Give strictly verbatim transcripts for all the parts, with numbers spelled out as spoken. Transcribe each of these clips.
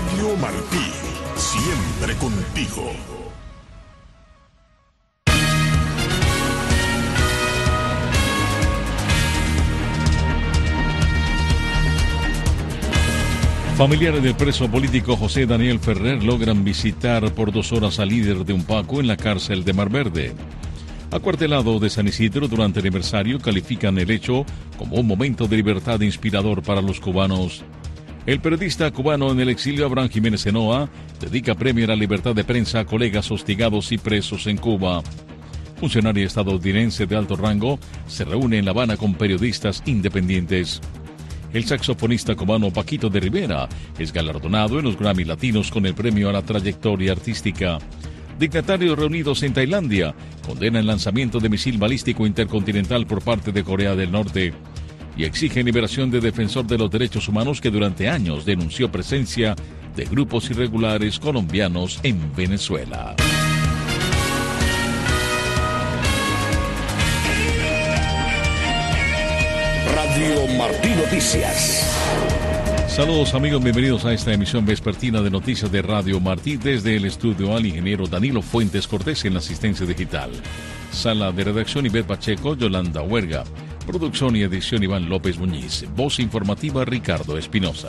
Radio Martí, siempre contigo. Familiares del preso político José Daniel Ferrer logran visitar por dos horas al líder de Umpaco en la cárcel de Mar Verde. Acuartelado de San Isidro durante el aniversario, califican el hecho como un momento de libertad inspirador para los cubanos. El periodista cubano en el exilio Abraham Jiménez Enoa dedica premio a la libertad de prensa a colegas hostigados y presos en Cuba. Funcionario estadounidense de alto rango se reúne en La Habana con periodistas independientes. El saxofonista cubano Paquito de Rivera es galardonado en los Grammy Latinos con el premio a la trayectoria artística. Dignatarios reunidos en Tailandia condenan el lanzamiento de misil balístico intercontinental por parte de Corea del Norte y exigen liberación de defensor de los derechos humanos que durante años denunció presencia de grupos irregulares colombianos en Venezuela. Radio Martí Noticias. Saludos amigos, bienvenidos a esta emisión vespertina de noticias de Radio Martí. Desde el estudio al ingeniero Danilo Fuentes Cortés en la asistencia digital. Sala de redacción Ivette Pacheco, Yolanda Huerga. Producción y edición Iván López Muñiz. Voz informativa Ricardo Espinosa.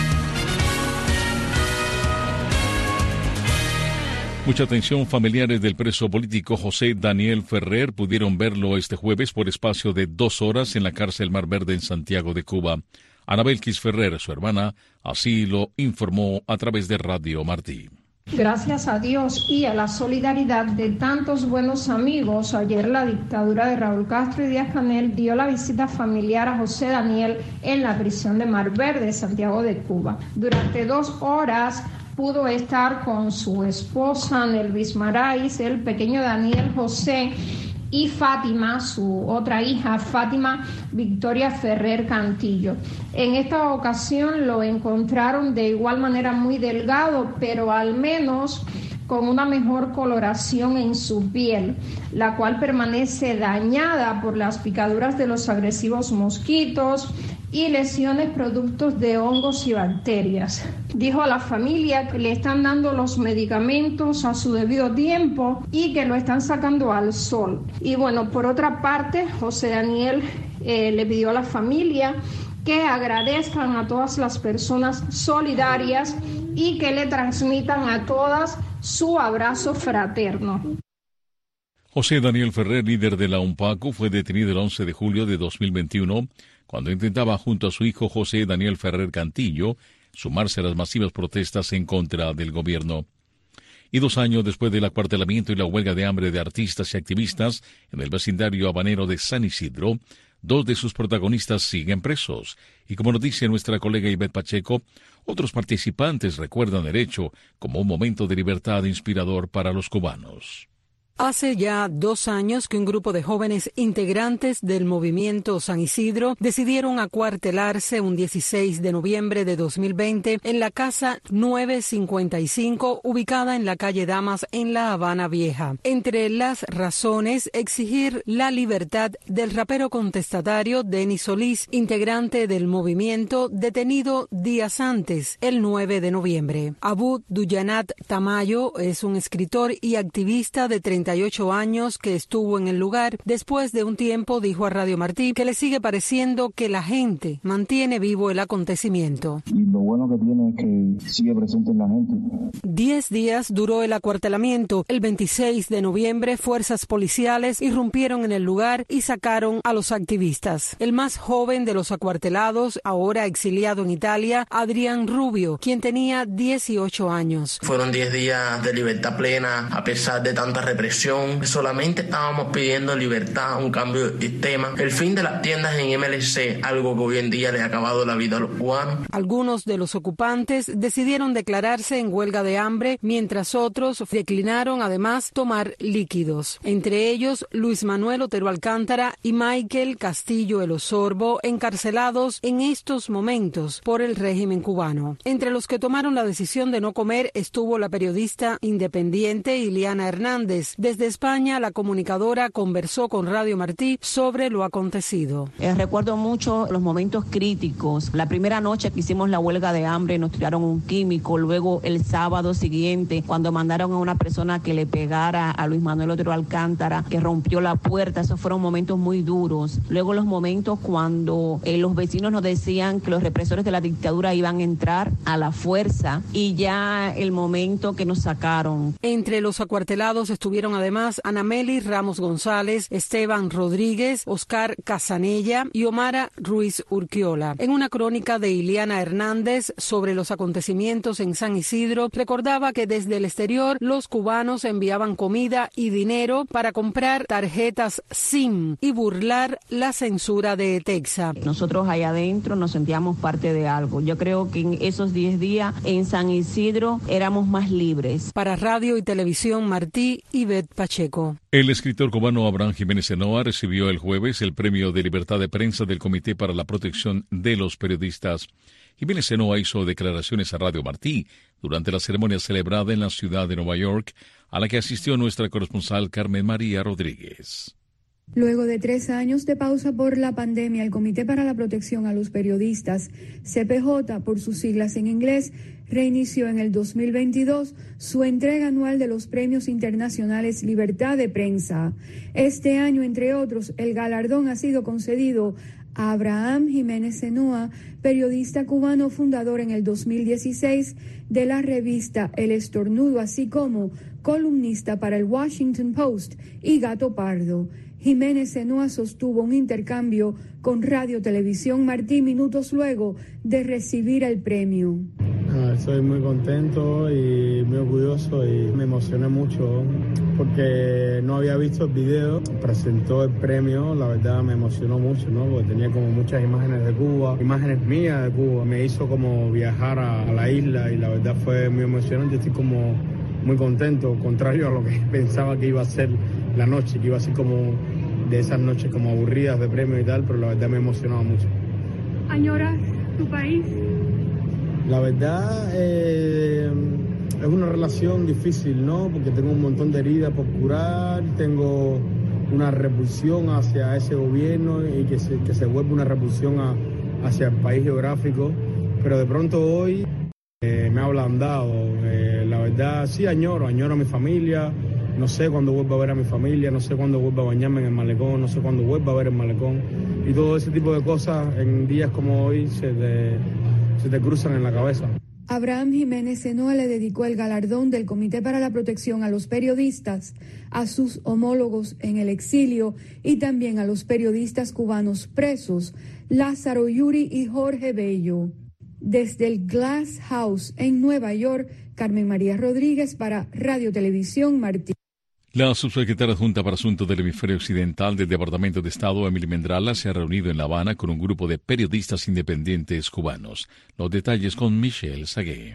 Mucha atención, familiares del preso político José Daniel Ferrer pudieron verlo este jueves por espacio de dos horas en la cárcel Mar Verde en Santiago de Cuba. Anabelkis Ferrer, su hermana, así lo informó a través de Radio Martí. Gracias a Dios y a la solidaridad de tantos buenos amigos, ayer la dictadura de Raúl Castro y Díaz-Canel dio la visita familiar a José Daniel en la prisión de Mar Verde, Santiago de Cuba. Durante dos horas pudo estar con su esposa Nelvis Marais, el pequeño Daniel José y Fátima, su otra hija, Fátima Victoria Ferrer Cantillo. En esta ocasión lo encontraron de igual manera muy delgado, pero al menos con una mejor coloración en su piel, la cual permanece dañada por las picaduras de los agresivos mosquitos y lesiones productos de hongos y bacterias. Dijo a la familia que le están dando los medicamentos a su debido tiempo y que lo están sacando al sol. Y bueno, por otra parte, José Daniel eh, le pidió a la familia que agradezcan a todas las personas solidarias y que le transmitan a todas su abrazo fraterno. José Daniel Ferrer, líder de la Umpaco, fue detenido el once de julio de dos mil veintiuno cuando intentaba junto a su hijo José Daniel Ferrer Cantillo sumarse a las masivas protestas en contra del gobierno. Y dos años después del acuartelamiento y la huelga de hambre de artistas y activistas en el vecindario habanero de San Isidro, dos de sus protagonistas siguen presos. Y como nos dice nuestra colega Ivette Pacheco, otros participantes recuerdan el hecho como un momento de libertad inspirador para los cubanos. Hace ya dos años que un grupo de jóvenes integrantes del movimiento San Isidro decidieron acuartelarse un dieciséis de noviembre de dos mil veinte en la casa novecientos cincuenta y cinco ubicada en la calle Damas en La Habana Vieja. Entre las razones, exigir la libertad del rapero contestatario Denis Solís, integrante del movimiento detenido días antes, el nueve de noviembre. Abu Duyanat Tamayo es un escritor y activista de treinta y ocho años que estuvo en el lugar. Después de un tiempo dijo a Radio Martí que le sigue pareciendo que la gente mantiene vivo el acontecimiento. Y lo bueno que tiene es que sigue presente en la gente. Diez días duró el acuartelamiento. El veintiséis de noviembre, fuerzas policiales irrumpieron en el lugar y sacaron a los activistas. El más joven de los acuartelados, ahora exiliado en Italia, Adrián Rubio, quien tenía dieciocho años. Fueron diez días de libertad plena, a pesar de tanta represión. Solamente estábamos pidiendo libertad, un cambio de sistema, el fin de las tiendas en M L C, algo que hoy en día le ha acabado la vida a los cubanos. Algunos de los ocupantes decidieron declararse en huelga de hambre, mientras otros declinaron además tomar líquidos. Entre ellos, Luis Manuel Otero Alcántara y Michael Castillo El Osorbo, encarcelados en estos momentos por el régimen cubano. Entre los que tomaron la decisión de no comer estuvo la periodista independiente Iliana Hernández, Desde España, la comunicadora conversó con Radio Martí sobre lo acontecido. Eh, recuerdo mucho los momentos críticos. La primera noche que hicimos la huelga de hambre nos tiraron un químico. Luego el sábado siguiente, cuando mandaron a una persona que le pegara a Luis Manuel Otero Alcántara, que rompió la puerta, esos fueron momentos muy duros. Luego los momentos cuando eh, los vecinos nos decían que los represores de la dictadura iban a entrar a la fuerza, y ya el momento que nos sacaron. Entre los acuartelados estuvieron además Anameli Ramos González, Esteban Rodríguez, Oscar Casanella y Omara Ruiz Urquiola. En una crónica de Iliana Hernández sobre los acontecimientos en San Isidro, recordaba que desde el exterior los cubanos enviaban comida y dinero para comprar tarjetas SIM y burlar la censura de Etexa. Nosotros allá adentro nos sentíamos parte de algo. Yo creo que en esos diez días en San Isidro éramos más libres. Para Radio y Televisión Martí, Ivette Pacheco. El escritor cubano Abraham Jiménez Cenoa recibió el jueves el Premio de Libertad de Prensa del Comité para la Protección de los Periodistas. Jiménez Cenoa hizo declaraciones a Radio Martí durante la ceremonia celebrada en la ciudad de Nueva York, a la que asistió nuestra corresponsal Carmen María Rodríguez. Luego de tres años de pausa por la pandemia, el Comité para la Protección a los Periodistas, C P J por sus siglas en inglés, reinició en el dos mil veintidós su entrega anual de los Premios Internacionales Libertad de Prensa. Este año, entre otros, el galardón ha sido concedido a Abraham Jiménez Cenoa, periodista cubano fundador en el dos mil dieciséis de la revista El Estornudo, así como columnista para el Washington Post y Gato Pardo. Jiménez Cenoa sostuvo un intercambio con Radio Televisión Martí minutos luego de recibir el premio. Ah, estoy muy contento y muy orgulloso y me emocioné mucho porque no había visto el video. Presentó el premio, la verdad me emocionó mucho, ¿no? Porque tenía como muchas imágenes de Cuba, imágenes mías de Cuba. Me hizo como viajar a, a la isla y la verdad fue muy emocionante. Estoy como muy contento, contrario a lo que pensaba que iba a ser la noche, que iba a ser como de esas noches como aburridas de premio y tal, pero la verdad me emocionaba mucho. ¿Añoras tu país? La verdad eh, es una relación difícil, ¿no? Porque tengo un montón de heridas por curar, tengo una repulsión hacia ese gobierno y que se, que se vuelve una repulsión a, hacia el país geográfico, pero de pronto hoy eh, me ha ablandado. Eh, la verdad sí añoro, añoro a mi familia. No sé cuándo vuelvo a ver a mi familia, no sé cuándo vuelvo a bañarme en el malecón, no sé cuándo vuelvo a ver el malecón. Y todo ese tipo de cosas en días como hoy se te, se te cruzan en la cabeza. Abraham Jiménez Cenoa le dedicó el galardón del Comité para la Protección a los Periodistas a sus homólogos en el exilio y también a los periodistas cubanos presos, Lázaro Yuri y Jorge Bello. Desde el Glass House en Nueva York, Carmen María Rodríguez para Radio Televisión Martí. La subsecretaria adjunta para Asuntos del Hemisferio Occidental del Departamento de Estado, Emily Mendrala, se ha reunido en La Habana con un grupo de periodistas independientes cubanos. Los detalles con Michelle Sagué.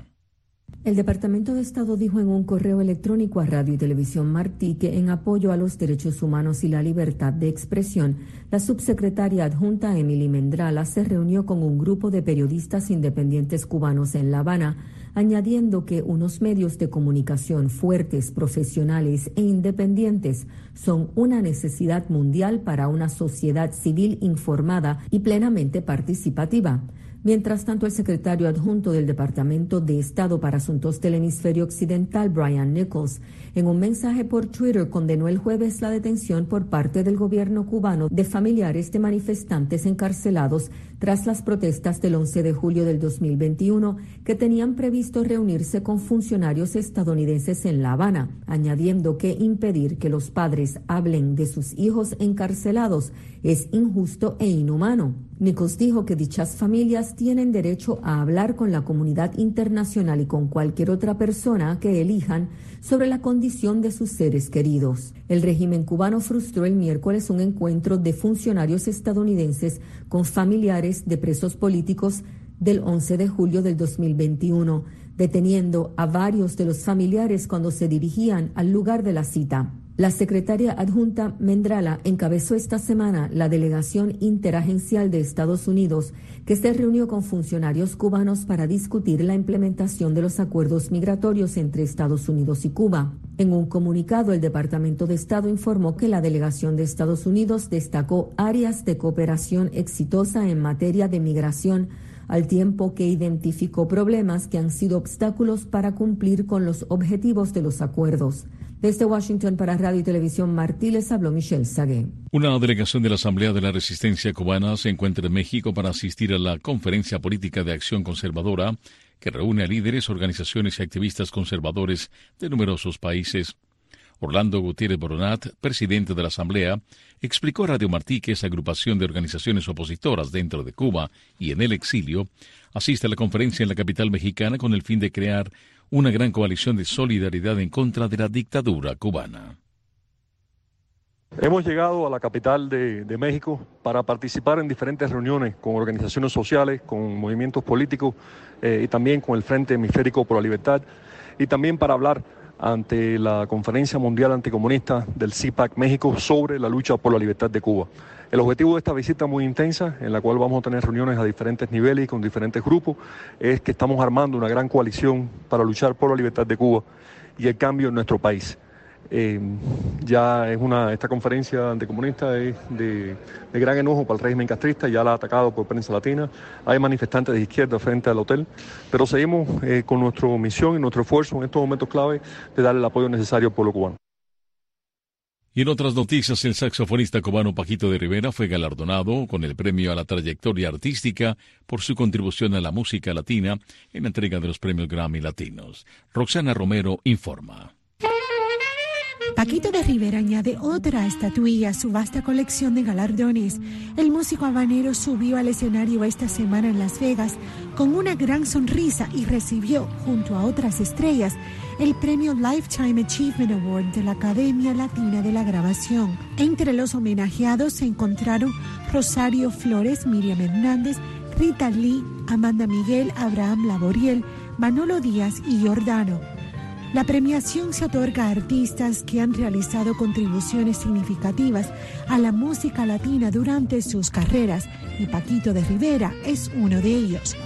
El Departamento de Estado dijo en un correo electrónico a Radio y Televisión Martí que en apoyo a los derechos humanos y la libertad de expresión, la subsecretaria adjunta Emily Mendrala se reunió con un grupo de periodistas independientes cubanos en La Habana, añadiendo que unos medios de comunicación fuertes, profesionales e independientes son una necesidad mundial para una sociedad civil informada y plenamente participativa. Mientras tanto, el secretario adjunto del Departamento de Estado para Asuntos del Hemisferio Occidental, Brian Nichols, en un mensaje por Twitter condenó el jueves la detención por parte del gobierno cubano de familiares de manifestantes encarcelados tras las protestas del once de julio del dos mil veintiuno que tenían previsto reunirse con funcionarios estadounidenses en La Habana, añadiendo que impedir que los padres hablen de sus hijos encarcelados es injusto e inhumano. Nichols dijo que dichas familias tienen derecho a hablar con la comunidad internacional y con cualquier otra persona que elijan sobre la condición de sus seres queridos. El régimen cubano frustró el miércoles un encuentro de funcionarios estadounidenses con familiares de presos políticos del once de julio del dos mil veintiuno, deteniendo a varios de los familiares cuando se dirigían al lugar de la cita. La secretaria adjunta Mendrala encabezó esta semana la delegación interagencial de Estados Unidos que se reunió con funcionarios cubanos para discutir la implementación de los acuerdos migratorios entre Estados Unidos y Cuba. En un comunicado, el Departamento de Estado informó que la delegación de Estados Unidos destacó áreas de cooperación exitosa en materia de migración, al tiempo que identificó problemas que han sido obstáculos para cumplir con los objetivos de los acuerdos. Desde Washington para Radio y Televisión Martí les habló Michelle Sagué. Una delegación de la Asamblea de la Resistencia Cubana se encuentra en México para asistir a la Conferencia Política de Acción Conservadora, que reúne a líderes, organizaciones y activistas conservadores de numerosos países. Orlando Gutiérrez Boronat, presidente de la Asamblea, explicó a Radio Martí que esa agrupación de organizaciones opositoras dentro de Cuba y en el exilio asiste a la conferencia en la capital mexicana con el fin de crear una gran coalición de solidaridad en contra de la dictadura cubana. Hemos llegado a la capital de, de México para participar en diferentes reuniones con organizaciones sociales, con movimientos políticos eh, y también con el Frente Hemisférico por la Libertad, y también para hablar ante la Conferencia Mundial Anticomunista del C I PAC México sobre la lucha por la libertad de Cuba. El objetivo de esta visita muy intensa, en la cual vamos a tener reuniones a diferentes niveles y con diferentes grupos, es que estamos armando una gran coalición para luchar por la libertad de Cuba y el cambio en nuestro país. Eh, ya es una esta conferencia anticomunista es de, de gran enojo para el régimen castrista, ya la ha atacado por prensa latina, hay manifestantes de izquierda frente al hotel, pero seguimos eh, con nuestra misión y nuestro esfuerzo en estos momentos clave de darle el apoyo necesario al pueblo cubano. Y en otras noticias, el saxofonista cubano Paquito de Rivera fue galardonado con el premio a la trayectoria artística por su contribución a la música latina en la entrega de los premios Grammy Latinos. Roxana Romero informa. Paquito de Rivera añade otra estatuilla a su vasta colección de galardones. El músico habanero subió al escenario esta semana en Las Vegas con una gran sonrisa y recibió, junto a otras estrellas, el premio Lifetime Achievement Award de la Academia Latina de la Grabación. Entre los homenajeados se encontraron Rosario Flores, Miriam Hernández, Rita Lee, Amanda Miguel, Abraham Laboriel, Manolo Díaz y Giordano. La premiación se otorga a artistas que han realizado contribuciones significativas a la música latina durante sus carreras, y Paquito de Rivera es uno de ellos.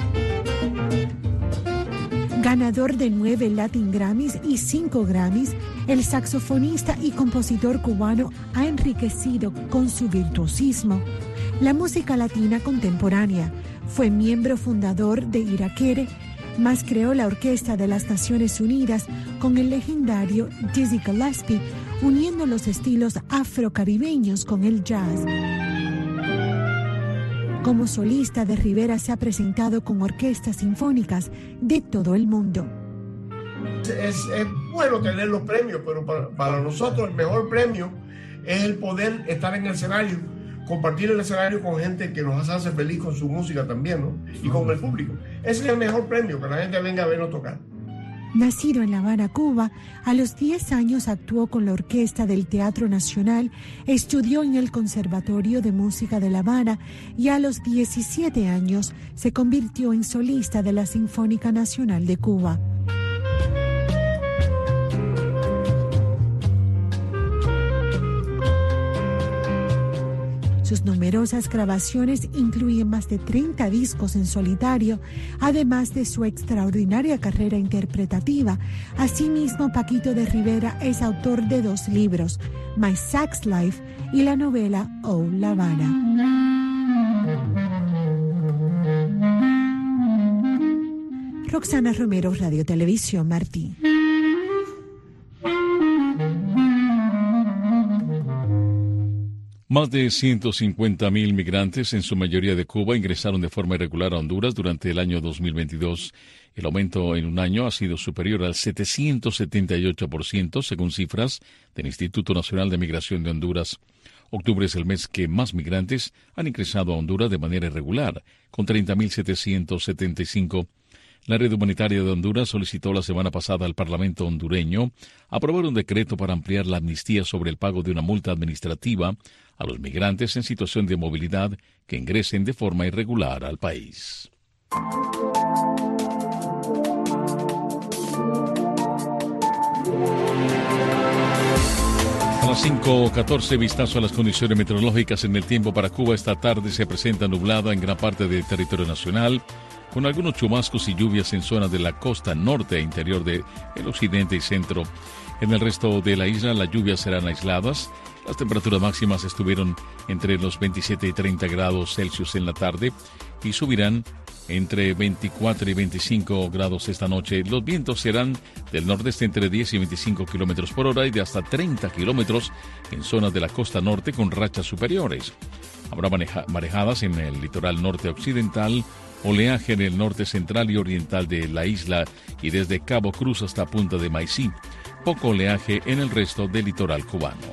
Ganador de nueve Latin Grammys y cinco Grammys, el saxofonista y compositor cubano ha enriquecido con su virtuosismo la música latina contemporánea. Fue miembro fundador de Iraquere, más creó la Orquesta de las Naciones Unidas con el legendario Dizzy Gillespie, uniendo los estilos afrocaribeños con el jazz. Como solista, de Rivera se ha presentado con orquestas sinfónicas de todo el mundo. Es, es bueno tener los premios, pero para, para nosotros el mejor premio es el poder estar en el escenario, compartir el escenario con gente que nos hace feliz con su música también, ¿no? Y con el público. Ese es el mejor premio, que la gente venga a vernos tocar. Nacido en La Habana, Cuba, a los diez años actuó con la Orquesta del Teatro Nacional, estudió en el Conservatorio de Música de La Habana y a los diecisiete años se convirtió en solista de la Sinfónica Nacional de Cuba. Sus numerosas grabaciones incluyen más de treinta discos en solitario, además de su extraordinaria carrera interpretativa. Asimismo, Paquito de Rivera es autor de dos libros, My Sax Life y la novela Oh, La Habana. Roxana Romero, Radio Televisión Martí. Más de ciento cincuenta mil migrantes, en su mayoría de Cuba, ingresaron de forma irregular a Honduras durante el año dos mil veintidós. El aumento en un año ha sido superior al setecientos setenta y ocho por ciento, según cifras del Instituto Nacional de Migración de Honduras. Octubre es el mes que más migrantes han ingresado a Honduras de manera irregular, con treinta mil setecientos setenta y cinco. La Red Humanitaria de Honduras solicitó la semana pasada al Parlamento hondureño aprobar un decreto para ampliar la amnistía sobre el pago de una multa administrativa a los migrantes en situación de movilidad que ingresen de forma irregular al país. A las cinco catorce, vistazo a las condiciones meteorológicas en el tiempo para Cuba. Esta tarde se presenta nublada en gran parte del territorio nacional, con algunos chubascos y lluvias en zonas de la costa norte e interior del occidente y centro. En el resto de la isla las lluvias serán aisladas. Las temperaturas máximas estuvieron entre los veintisiete y treinta grados Celsius en la tarde y subirán entre veinticuatro y veinticinco grados esta noche. Los vientos serán del nordeste entre diez y veinticinco kilómetros por hora y de hasta treinta kilómetros en zonas de la costa norte con rachas superiores. Habrá maneja- marejadas en el litoral norte occidental, oleaje en el norte central y oriental de la isla y desde Cabo Cruz hasta Punta de Maicí. Poco oleaje en el resto del litoral cubano.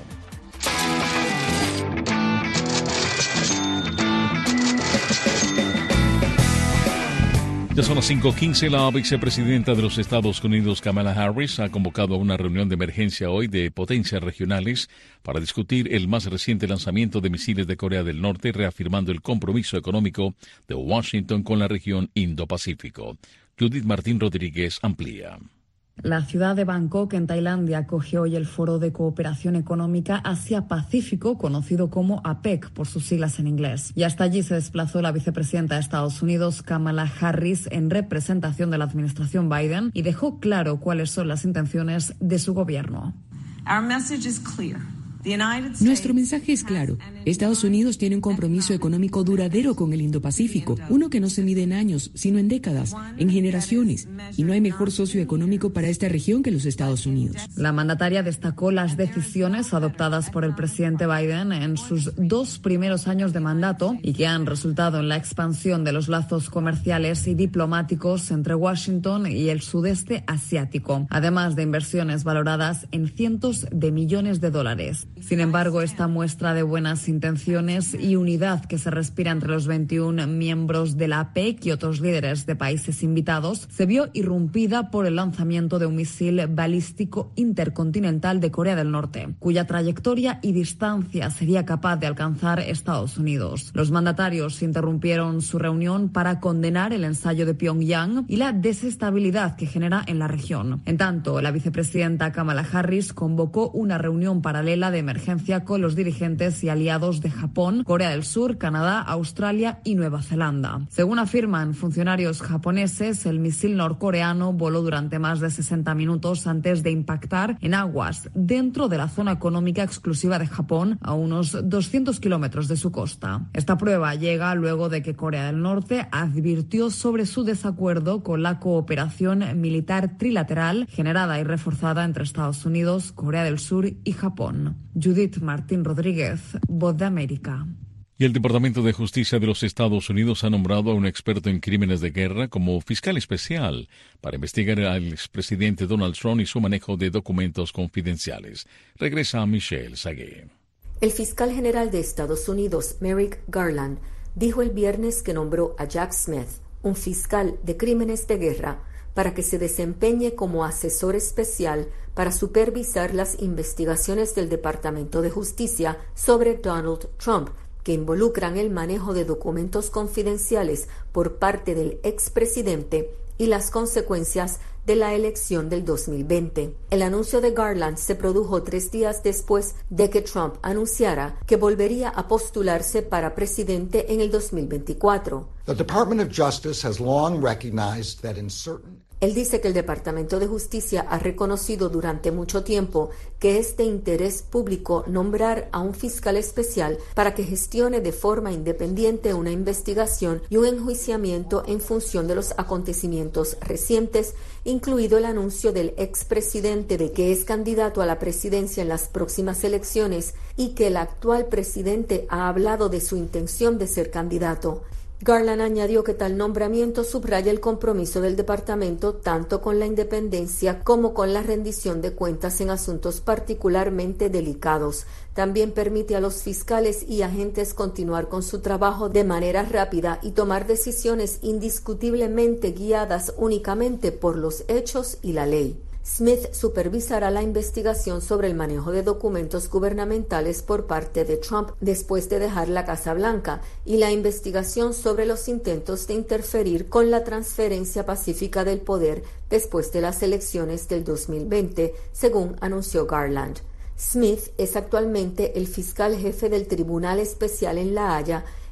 Ya son las cinco quince. La vicepresidenta de los Estados Unidos, Kamala Harris, ha convocado a una reunión de emergencia hoy de potencias regionales para discutir el más reciente lanzamiento de misiles de Corea del Norte, reafirmando el compromiso económico de Washington con la región Indo-Pacífico. Judith Martín Rodríguez amplía. La ciudad de Bangkok, en Tailandia, acoge hoy el Foro de Cooperación Económica Asia-Pacífico, conocido como APEC por sus siglas en inglés. Y hasta allí se desplazó la vicepresidenta de Estados Unidos, Kamala Harris, en representación de la administración Biden, y dejó claro cuáles son las intenciones de su gobierno. Our message is clear. Nuestro mensaje es claro. Estados Unidos tiene un compromiso económico duradero con el Indo-Pacífico, uno que no se mide en años, sino en décadas, en generaciones, y no hay mejor socio económico para esta región que los Estados Unidos. La mandataria destacó las decisiones adoptadas por el presidente Biden en sus dos primeros años de mandato y que han resultado en la expansión de los lazos comerciales y diplomáticos entre Washington y el sudeste asiático, además de inversiones valoradas en cientos de millones de dólares. Sin embargo, esta muestra de buenas intenciones y unidad que se respira entre los veintiún miembros de la APEC y otros líderes de países invitados se vio irrumpida por el lanzamiento de un misil balístico intercontinental de Corea del Norte, cuya trayectoria y distancia sería capaz de alcanzar Estados Unidos. Los mandatarios interrumpieron su reunión para condenar el ensayo de Pyongyang y la desestabilidad que genera en la región. En tanto, la vicepresidenta Kamala Harris convocó una reunión paralela de emergencia con los dirigentes y aliados de Japón, Corea del Sur, Canadá, Australia y Nueva Zelanda. Según afirman funcionarios japoneses, el misil norcoreano voló durante más de sesenta minutos antes de impactar en aguas dentro de la zona económica exclusiva de Japón, a unos doscientos kilómetros de su costa. Esta prueba llega luego de que Corea del Norte advirtió sobre su desacuerdo con la cooperación militar trilateral generada y reforzada entre Estados Unidos, Corea del Sur y Japón. Judith Martín Rodríguez, Voz de América. Y el Departamento de Justicia de los Estados Unidos ha nombrado a un experto en crímenes de guerra como fiscal especial para investigar al expresidente Donald Trump y su manejo de documentos confidenciales. Regresa a Michelle Sagué. El fiscal general de Estados Unidos, Merrick Garland, dijo el viernes que nombró a Jack Smith, un fiscal de crímenes de guerra, para que se desempeñe como asesor especial para supervisar las investigaciones del Departamento de Justicia sobre Donald Trump, que involucran el manejo de documentos confidenciales por parte del expresidente y las consecuencias de la elección del dos mil veinte. El anuncio de Garland se produjo tres días después de que Trump anunciara que volvería a postularse para presidente en el dos mil veinticuatro. The Department of Justice has long recognized that in certain Él dice que el Departamento de Justicia ha reconocido durante mucho tiempo que es de interés público nombrar a un fiscal especial para que gestione de forma independiente una investigación y un enjuiciamiento en función de los acontecimientos recientes, incluido el anuncio del expresidente de que es candidato a la presidencia en las próximas elecciones y que el actual presidente ha hablado de su intención de ser candidato. Garland añadió que tal nombramiento subraya el compromiso del departamento tanto con la independencia como con la rendición de cuentas en asuntos particularmente delicados. También permite a los fiscales y agentes continuar con su trabajo de manera rápida y tomar decisiones indiscutiblemente guiadas únicamente por los hechos y la ley. Smith supervisará la investigación sobre el manejo de documentos gubernamentales por parte de Trump después de dejar la Casa Blanca y la investigación sobre los intentos de interferir con la transferencia pacífica del poder después de las elecciones del dos mil veinte, según anunció Garland. Smith es actualmente el fiscal jefe del Tribunal Especial en La Haya,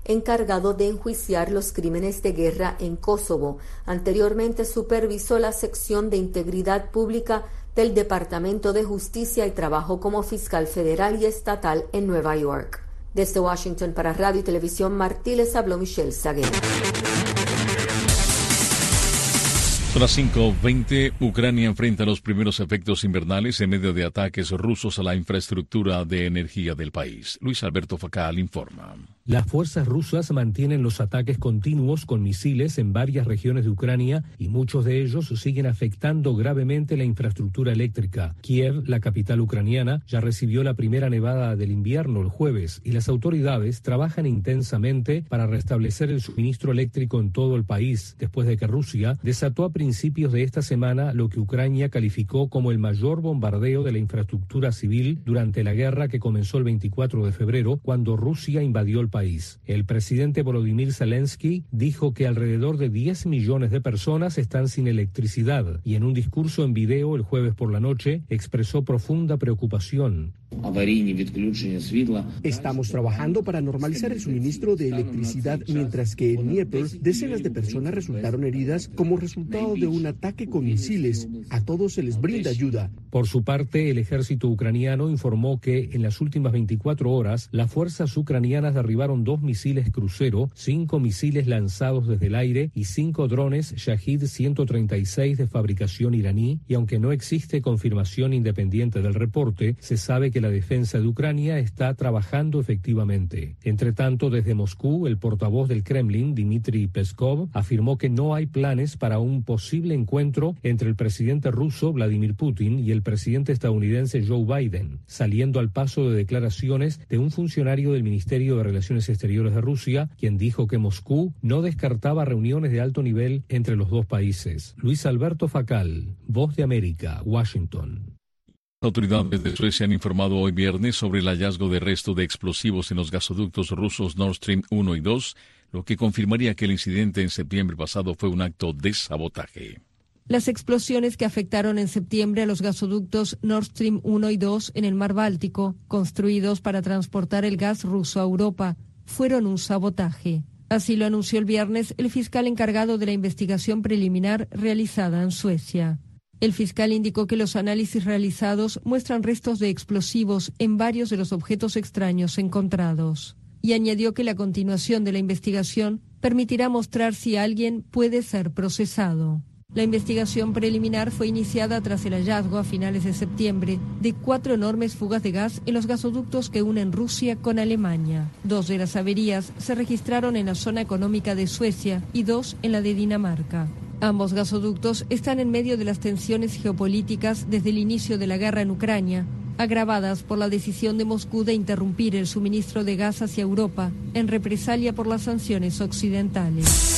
encargado de enjuiciar los crímenes de guerra en Kosovo. Anteriormente supervisó la sección de Integridad Pública del Departamento de Justicia y trabajó como fiscal federal y estatal en Nueva York. Desde Washington para Radio y Televisión Martí les habló Michelle Saguer. Son las cinco veinte. Ucrania enfrenta los primeros efectos invernales en medio de ataques rusos a la infraestructura de energía del país. Luis Alberto Facal informa. Las fuerzas rusas mantienen los ataques continuos con misiles en varias regiones de Ucrania y muchos de ellos siguen afectando gravemente la infraestructura eléctrica. Kiev, la capital ucraniana, ya recibió la primera nevada del invierno el jueves y las autoridades trabajan intensamente para restablecer el suministro eléctrico en todo el país, después de que Rusia desató a principios de esta semana lo que Ucrania calificó como el mayor bombardeo de la infraestructura civil durante la guerra que comenzó el veinticuatro de febrero, cuando Rusia invadió el país. país. El presidente Volodymyr Zelensky dijo que alrededor de diez millones de personas están sin electricidad y en un discurso en video el jueves por la noche expresó profunda preocupación. Estamos trabajando para normalizar el suministro de electricidad mientras que en Dnieper decenas de personas resultaron heridas como resultado de un ataque con misiles. A todos se les brinda ayuda. Por su parte, el ejército ucraniano informó que en las últimas veinticuatro horas las fuerzas ucranianas derribaron dos misiles crucero, cinco misiles lanzados desde el aire y cinco drones Shahid ciento treinta y seis de fabricación iraní, y aunque no existe confirmación independiente del reporte, se sabe que la defensa de Ucrania está trabajando efectivamente. Entre tanto, desde Moscú, el portavoz del Kremlin, Dmitry Peskov, afirmó que no hay planes para un posible encuentro entre el presidente ruso Vladimir Putin y el presidente estadounidense Joe Biden, saliendo al paso de declaraciones de un funcionario del Ministerio de Relaciones Exteriores de Rusia, quien dijo que Moscú no descartaba reuniones de alto nivel entre los dos países. Luis Alberto Facal, Voz de América, Washington. Autoridades de Suecia han informado hoy viernes sobre el hallazgo de restos de explosivos en los gasoductos rusos Nord Stream uno y dos, lo que confirmaría que el incidente en septiembre pasado fue un acto de sabotaje. Las explosiones que afectaron en septiembre a los gasoductos Nord Stream uno y dos en el mar Báltico, construidos para transportar el gas ruso a Europa, fueron un sabotaje. Así lo anunció el viernes el fiscal encargado de la investigación preliminar realizada en Suecia. El fiscal indicó que los análisis realizados muestran restos de explosivos en varios de los objetos extraños encontrados. Y añadió que la continuación de la investigación permitirá mostrar si alguien puede ser procesado. La investigación preliminar fue iniciada tras el hallazgo a finales de septiembre de cuatro enormes fugas de gas en los gasoductos que unen Rusia con Alemania. Dos de las averías se registraron en la zona económica de Suecia y dos en la de Dinamarca. Ambos gasoductos están en medio de las tensiones geopolíticas desde el inicio de la guerra en Ucrania, agravadas por la decisión de Moscú de interrumpir el suministro de gas hacia Europa en represalia por las sanciones occidentales.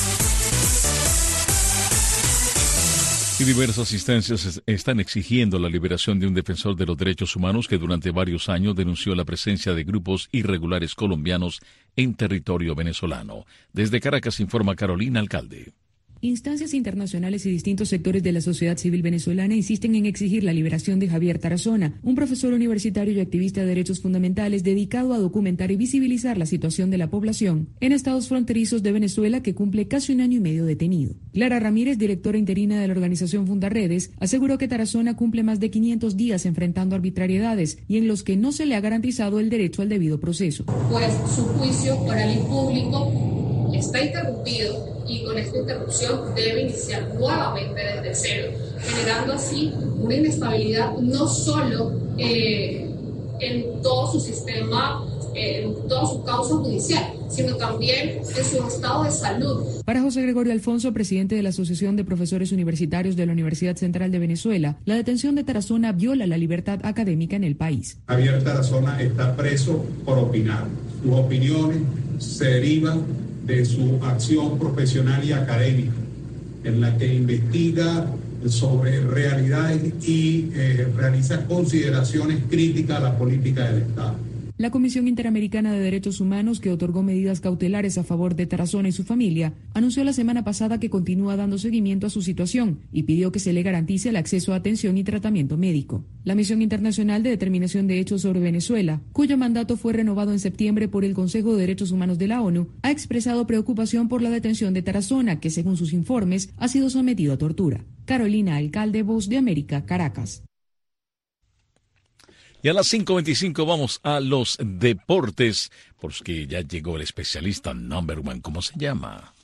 Y diversas instancias están exigiendo la liberación de un defensor de los derechos humanos que durante varios años denunció la presencia de grupos irregulares colombianos en territorio venezolano. Desde Caracas informa Carolina Alcalde. Instancias internacionales y distintos sectores de la sociedad civil venezolana insisten en exigir la liberación de Javier Tarazona, un profesor universitario y activista de derechos fundamentales dedicado a documentar y visibilizar la situación de la población en estados fronterizos de Venezuela, que cumple casi un año y medio detenido. Clara Ramírez, directora interina de la organización Fundaredes, aseguró que Tarazona cumple más de quinientos días enfrentando arbitrariedades y en los que no se le ha garantizado el derecho al debido proceso. Pues su juicio oral y público está interrumpido, y con esta interrupción debe iniciar nuevamente desde cero, generando así una inestabilidad no solo eh, en todo su sistema, eh, en toda su causa judicial, sino también en su estado de salud. Para José Gregorio Alfonso, presidente de la Asociación de Profesores Universitarios de la Universidad Central de Venezuela, la detención de Tarazona viola la libertad académica en el país. Javier Tarazona está preso por opinar. Sus opiniones se derivan de su acción profesional y académica, en la que investiga sobre realidades y eh, realiza consideraciones críticas a la política del Estado. La Comisión Interamericana de Derechos Humanos, que otorgó medidas cautelares a favor de Tarazona y su familia, anunció la semana pasada que continúa dando seguimiento a su situación y pidió que se le garantice el acceso a atención y tratamiento médico. La Misión Internacional de Determinación de Hechos sobre Venezuela, cuyo mandato fue renovado en septiembre por el Consejo de Derechos Humanos de la ONU, ha expresado preocupación por la detención de Tarazona, que según sus informes ha sido sometido a tortura. Carolina Alcalde, Voz de América, Caracas. Y a las cinco veinticinco vamos a los deportes, porque ya llegó el especialista number one. ¿Cómo se llama?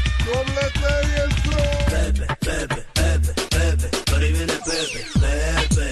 Pepe, Pepe, Pepe, Pepe, por ahí viene Pepe, Pepe.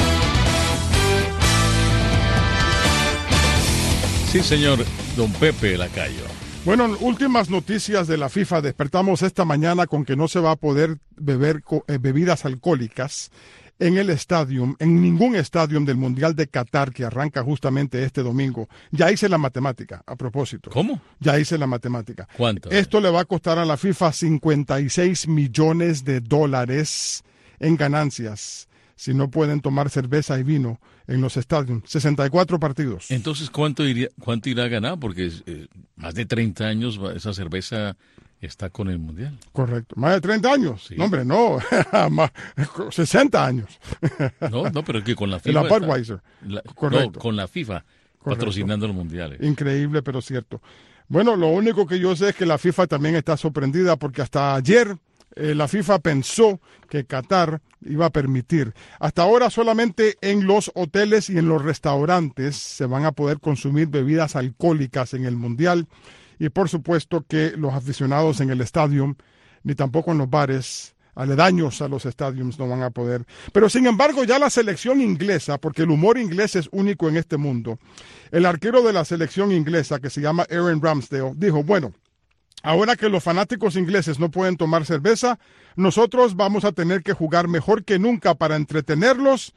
Sí, señor, don Pepe Lacayo. Bueno, últimas noticias de la FIFA. Despertamos esta mañana con que no se va a poder beber eh, bebidas alcohólicas en el estadio, en ningún estadio del Mundial de Qatar, que arranca justamente este domingo. Ya hice la matemática, a propósito. ¿Cómo? Ya hice la matemática. ¿Cuánto? Esto le va a costar a la FIFA cincuenta y seis millones de dólares en ganancias si no pueden tomar cerveza y vino en los estadios. sesenta y cuatro partidos. Entonces, ¿cuánto, iría, cuánto irá a ganar? Porque eh, más de treinta años esa cerveza está con el Mundial. Correcto. Más de treinta años. Sí. No, hombre, no. Más, sesenta años. No, no, pero que con la FIFA. La Budweiser. La, Correcto. No, con la FIFA. Correcto. Patrocinando los mundiales. Increíble, pero cierto. Bueno, lo único que yo sé es que la FIFA también está sorprendida porque hasta ayer eh, la FIFA pensó que Qatar iba a permitir. Hasta ahora solamente en los hoteles y en los restaurantes se van a poder consumir bebidas alcohólicas en el Mundial. Y por supuesto que los aficionados en el estadio, ni tampoco en los bares aledaños a los estadios, no van a poder. Pero sin embargo ya la selección inglesa, porque el humor inglés es único en este mundo, el arquero de la selección inglesa, que se llama Aaron Ramsdale, dijo, bueno, ahora que los fanáticos ingleses no pueden tomar cerveza, nosotros vamos a tener que jugar mejor que nunca para entretenerlos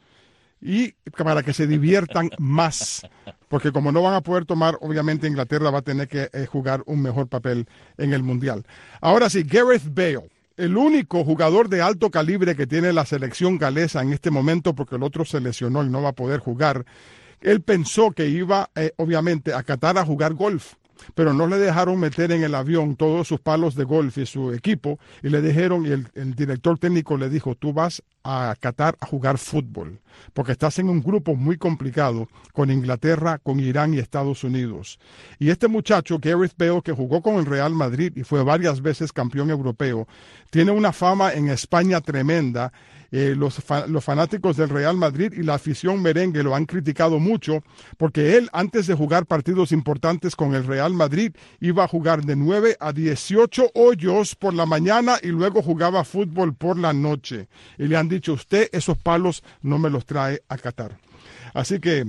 y para que se diviertan más. Porque como no van a poder tomar, obviamente Inglaterra va a tener que eh, jugar un mejor papel en el Mundial. Ahora sí, Gareth Bale, el único jugador de alto calibre que tiene la selección galesa en este momento, porque el otro se lesionó y no va a poder jugar. Él pensó que iba, eh, obviamente, a Qatar a jugar golf, pero no le dejaron meter en el avión todos sus palos de golf y su equipo, y le dijeron, y el, el director técnico le dijo, tú vas a Qatar a jugar fútbol, porque estás en un grupo muy complicado con Inglaterra, con Irán y Estados Unidos. Y este muchacho, Gareth Bale, que jugó con el Real Madrid y fue varias veces campeón europeo, tiene una fama en España tremenda. Eh, los, fa- los fanáticos del Real Madrid y la afición merengue lo han criticado mucho porque él, antes de jugar partidos importantes con el Real Madrid, iba a jugar de nueve a dieciocho hoyos por la mañana y luego jugaba fútbol por la noche. Y le han dicho, usted esos palos no me los trae a Qatar. Así que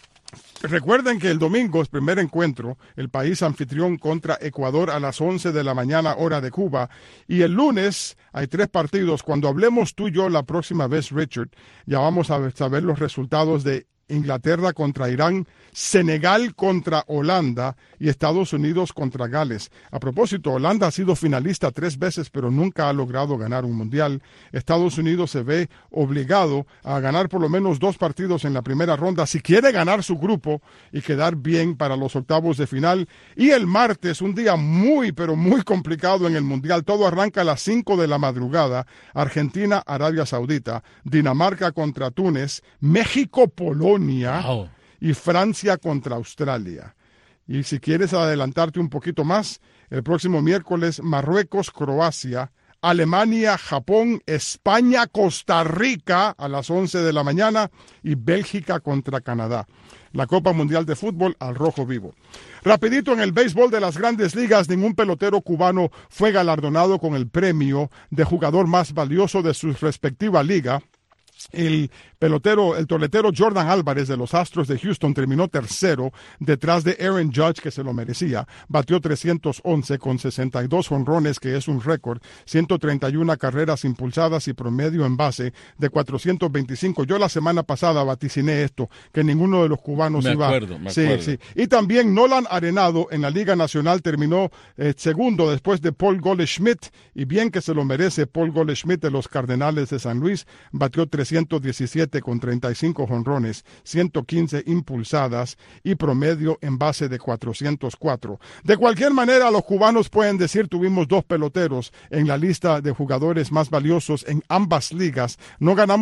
recuerden que el domingo es primer encuentro, el país anfitrión contra Ecuador a las once de la mañana, hora de Cuba. Y el lunes hay tres partidos. Cuando hablemos tú y yo la próxima vez, Richard, ya vamos a saber los resultados de Inglaterra contra Irán, Senegal contra Holanda y Estados Unidos contra Gales. A propósito, Holanda ha sido finalista tres veces, pero nunca ha logrado ganar un mundial. Estados Unidos se ve obligado a ganar por lo menos dos partidos en la primera ronda si quiere ganar su grupo y quedar bien para los octavos de final. Y el martes, un día muy, pero muy complicado en el mundial. Todo arranca a las cinco de la madrugada. Argentina, Arabia Saudita, Dinamarca contra Túnez, México, Polonia. Wow. Y Francia contra Australia. Y si quieres adelantarte un poquito más, el próximo miércoles Marruecos, Croacia, Alemania, Japón, España, Costa Rica a las once de la mañana y Bélgica contra Canadá. La Copa Mundial de Fútbol al rojo vivo. Rapidito, en el béisbol de las Grandes Ligas, ningún pelotero cubano fue galardonado con el premio de jugador más valioso de su respectiva liga. El pelotero, el toletero Jordan Álvarez de los Astros de Houston terminó tercero detrás de Aaron Judge, que se lo merecía. Batió trescientos once con sesenta y dos jonrones, que es un récord, ciento treinta y una carreras impulsadas y promedio en base de cuatrocientos veinticinco. Yo la semana pasada vaticiné esto, que ninguno de los cubanos me iba. Acuerdo, me sí, acuerdo. sí. Y también Nolan Arenado en la Liga Nacional terminó eh, segundo después de Paul Goldschmidt, y bien que se lo merece Paul Goldschmidt de los Cardenales de San Luis, batió trescientos trescientos diecisiete con treinta y cinco jonrones, ciento quince impulsadas y promedio en base de cuatrocientos cuatro. De cualquier manera, los cubanos pueden decir tuvimos dos peloteros en la lista de jugadores más valiosos en ambas ligas. No ganamos